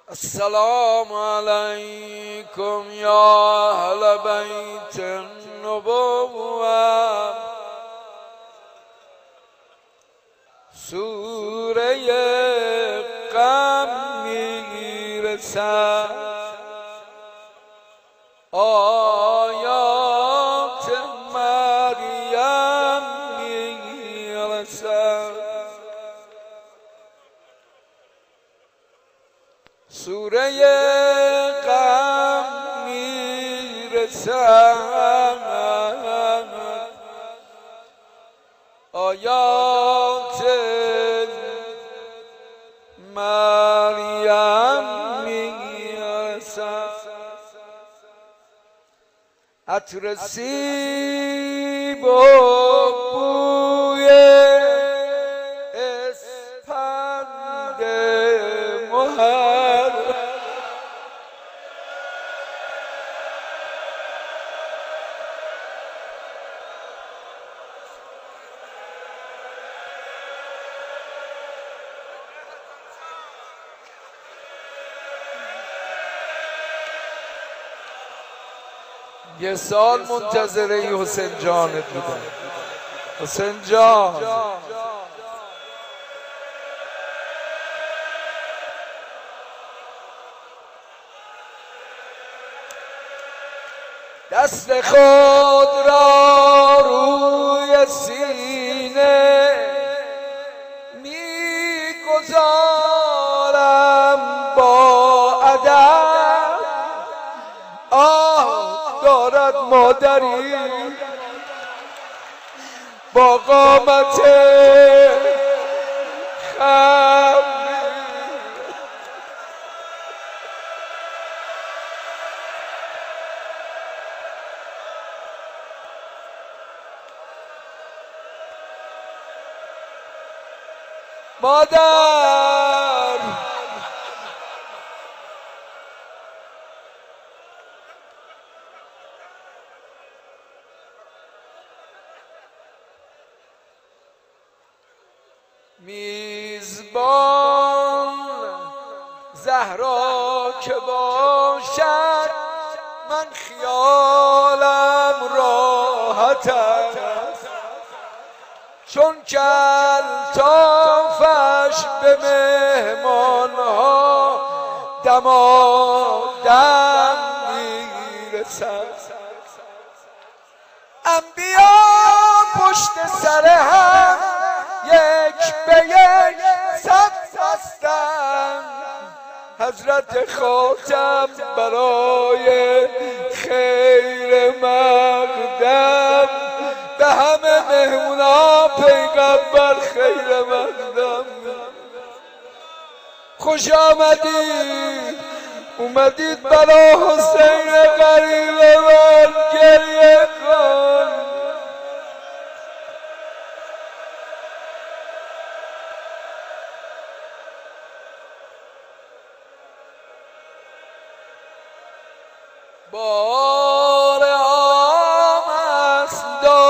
السلام علیکم یا اهل بیت النبوة. سوره غم میرسد، آیات مریم میرسد. سوره غم میرسد، آیات مریم میرسد. عطر سیب و بوی اسپند مهر، یه سال منتظره حسین جانت بودم. حسین جان دست خود را روی سینه میگذارم با ادب. آه دارد مادری با قامت خم، مادر میزبان زهرا که باشد، من خیالم راحت است، چون کلطافش به مهمان ها دمادم میرسد. انبیا پشت سر هم یک به یک صف هستند، حضرت خاتم برای خیر مقدم، به همه مهمونا پیغمبر خیر مقدم. خوش آمدید، اومدید برای حسین غریب من گریه کن. بار عام است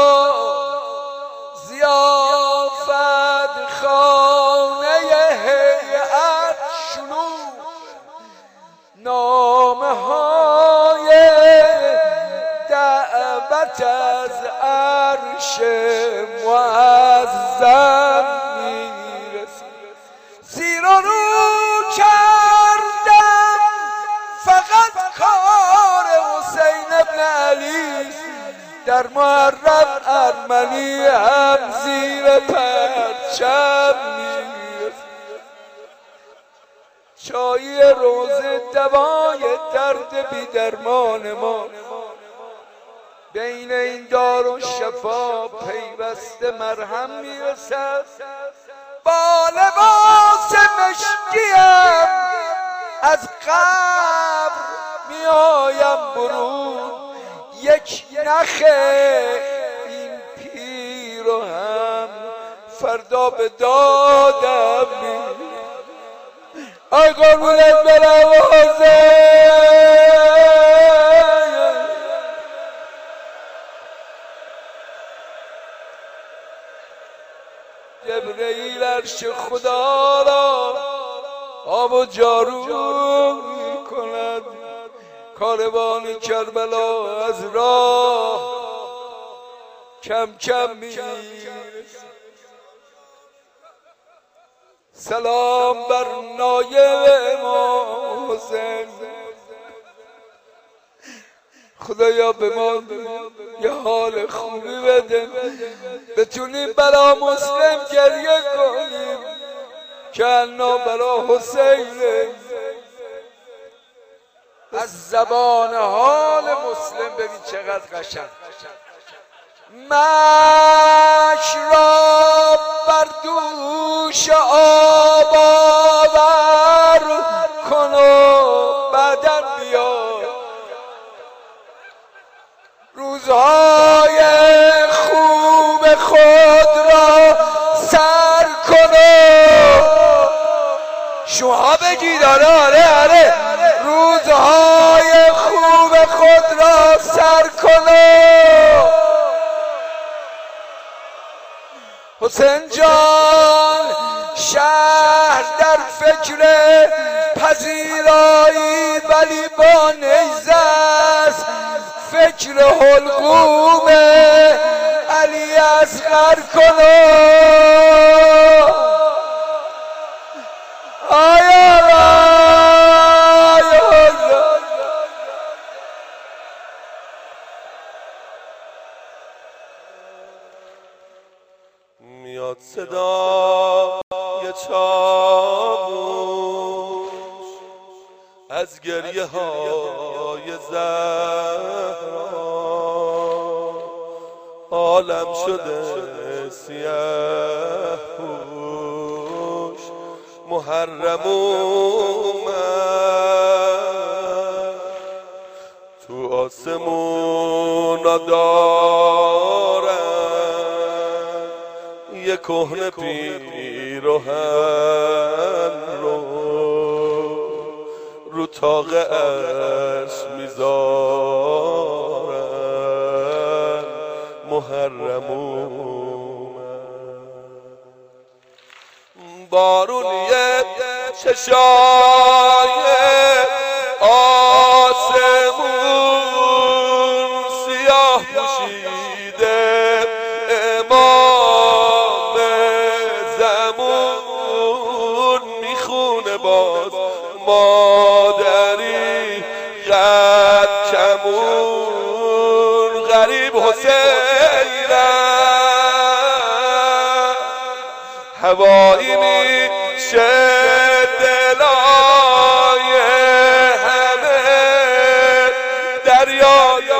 ضیافت خانه هیئت شلوغ، نامه های دعوت از عرش معظم میرسید. زیر و رو کردم فقط کار حسین ابن علی، در محرم ارمنی هم زیر پرچم میرسید. چای روزه دوای درد بی درمان ما، بین این دار و شفا پیوسته مرهم میرسد. با لباس مشکیم از قبر میایم برون، یک نخ این پیر رو هم فردا به دادم میرسد. آی قربونت برم حسین، جبرئیل عرش خدا را آب و جارو می کند کاروان کربلا از راه کم کم میرسد. سلام بر نایب امام حسین، خدایا به ما یه حال خوبی بده، بتونیم برا مسلم گریه کنیم که انا برا حسین. از زبان حال مسلم ببین چقدر قشنگ. مش را بر دوش آب آور کن و بعداً بیا، روزهای خوب خود را سر کن و شما بگید آره روزهای خوب خود را سر کن. حسین جان شهر در فکر پذیرایی ولی با نیزه است، فکر حلقوم علی اصغر کن. میاد صدای چاووش از گریه های زهرا، عالم شده سیاه پوش محرم اومد تو آسمون دارن یه کهنه پیراهن رو طاق عرش میذارن محرم اومد. بارونیه چشای آسمون سیاه پوشیده امام زمون میخونه باز مادری قد کمون غریب حسینم هوایی میشه دلای همه دریای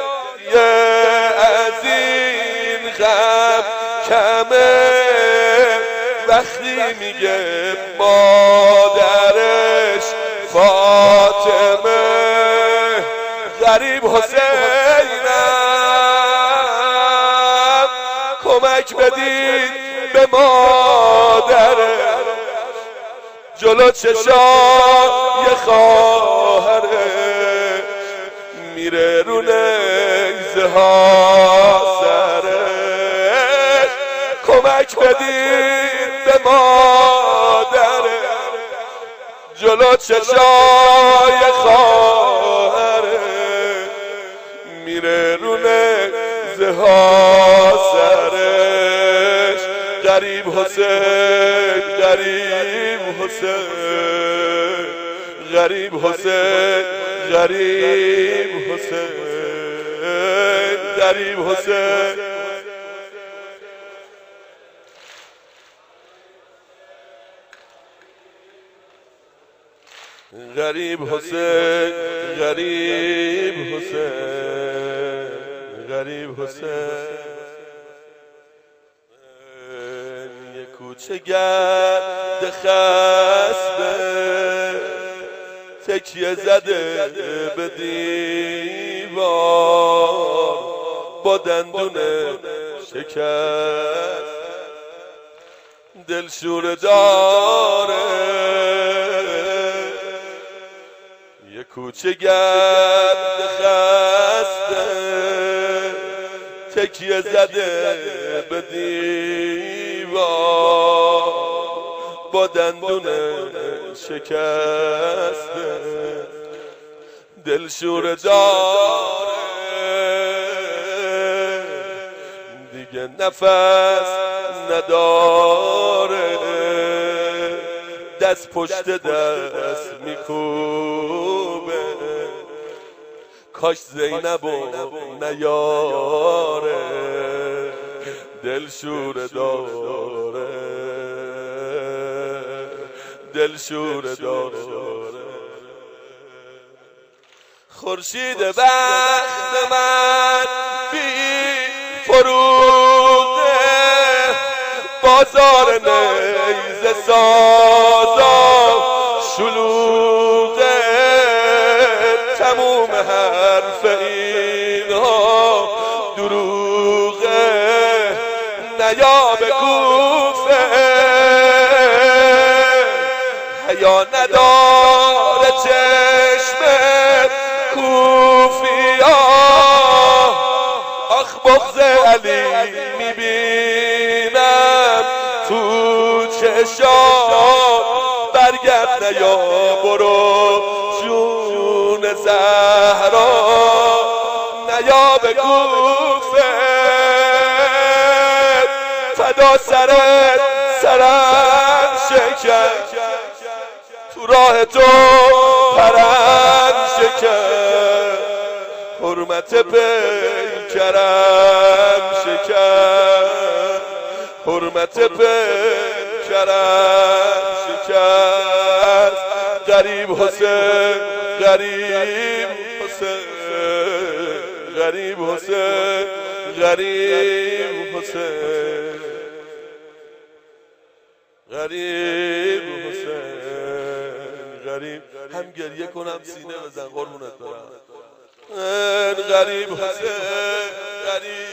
از این غم کمه وقتی میگه مادرش فاطمه غریب حسینم کمک بدید به مادرش جلو چشای خواهره میره رو نیزه ها سرش کمک بدید به مادره جلو چشای خواهره میره رو نیزه ها سرش غریب حسین غریب حسین غریب حسین غریب حسین غریب حسین غریب حسین غریب حسین غریب حسین یه کوچه گرد خسته تکیه زده به دیوار با دندون شکست دلشوره داره یه کوچه گرد خسته تکیه زده به دیوار با دندون شکسته دلشوره داره دیگه نفس نداره دست پشت دست میکوبه کاش زینبو نیاره دلشوره داره دلشوره داره خورشید بخت من بی فروغه بازار نیزه سازا شلوغه تموم حرف اینها دروغه نیا به کوفه حیا نداره چشم کوفیا آخ بغض علی میبینم تو چشام برگرد نیا برو جون زهرا نیا به کوفه فدا سرم شکر تو راه تو پرم شکر حرمت پیکرم شکر حرمت پیکرم شکر غریب حسین غریب حسین غریب حسین غریب حسین غریب حسین غریب هم گریه کنم سینه بزن قربونت برم غریب حسین غریب